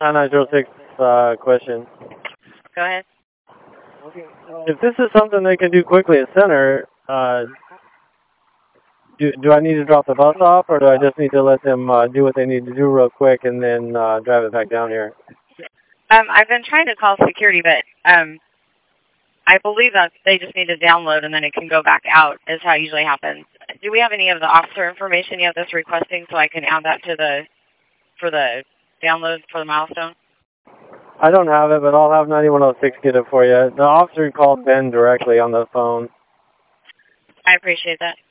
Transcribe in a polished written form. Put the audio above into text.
9906 question. Go ahead. Okay. If this is something they can do quickly at center, do I need to drop the bus off, or do I just need to let them do what they need to do real quick and then drive it back down here? I've been trying to call security, but I believe that they just need to download and then it can go back out, is how it usually happens. Do we have any of the officer information yet that's requesting so I can add that to for the download for the milestone? I don't have it, but I'll have 9106 get it for you. The officer called Ben directly on the phone. I appreciate that.